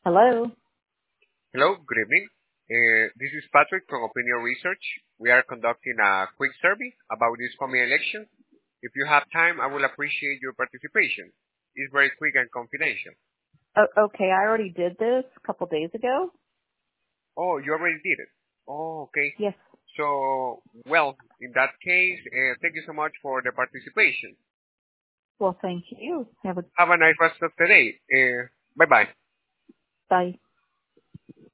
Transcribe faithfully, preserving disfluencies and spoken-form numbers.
Hello. Hello, good evening. Uh, this is Patrick from Opinion Research. We are conducting a quick survey about this coming election. If you have time, I will appreciate your participation. It's very quick and confidential. Oh, okay, I already did this a couple days ago. Oh, you already did it. Oh, okay. Yes. So, well, in that case, uh, thank you so much for the participation. Well, thank you. Have a Have a nice rest of the day. Uh, bye-bye. bye.